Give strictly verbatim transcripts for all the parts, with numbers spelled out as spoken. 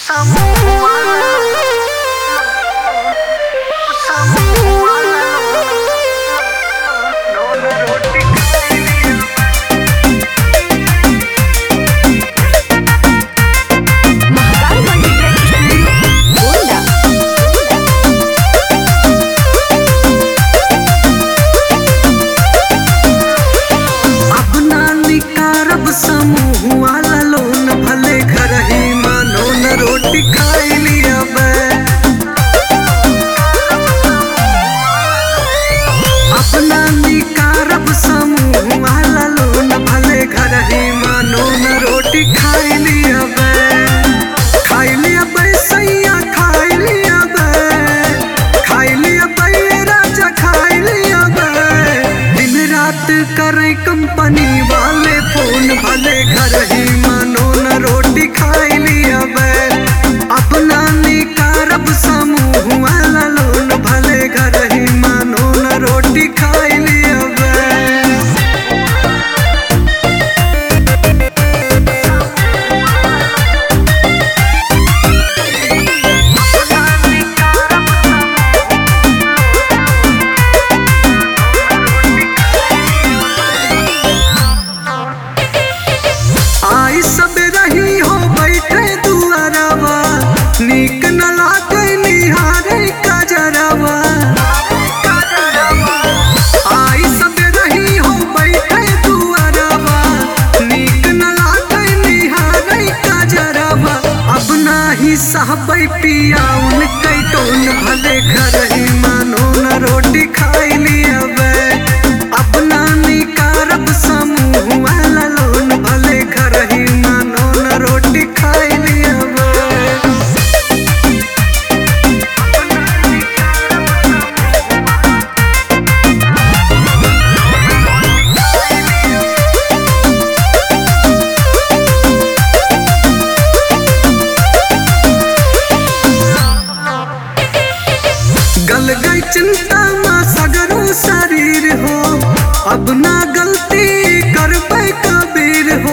करे कंपनी वाले फोन भले घर ही मानो न रोटी खाई लिया बे अपना निकारब समूह वाला लोन भले घर ही मानो न रोटी खाई लिया बे। आई सब रही हो बैठे दुआरवा नीक न लागे निहारे कजरवा। आई सब रही हो बैठे दुआरवा नीक न लागे निहारे कजरवा। अब नाही सहबै पिया उनके टोन भले घर ही मानो न रोटी खाई लिया बे अपना निकारब समूह वाला लोन भले घर ही मानो न रोटी खाई लिया बे। गल गई चिंता में सगरो शरीर हो अब ना गलती करबै कबीर हो।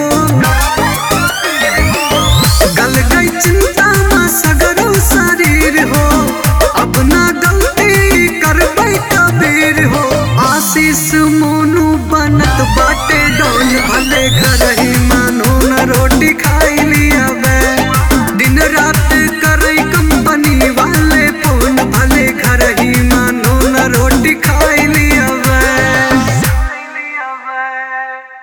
गल गई चिंता में सगरो शरीर हो अब ना गलती करबै कबीर हो। आशीष मोनू बनत बाटे डोल भले घर ही मानो न रोटी खाई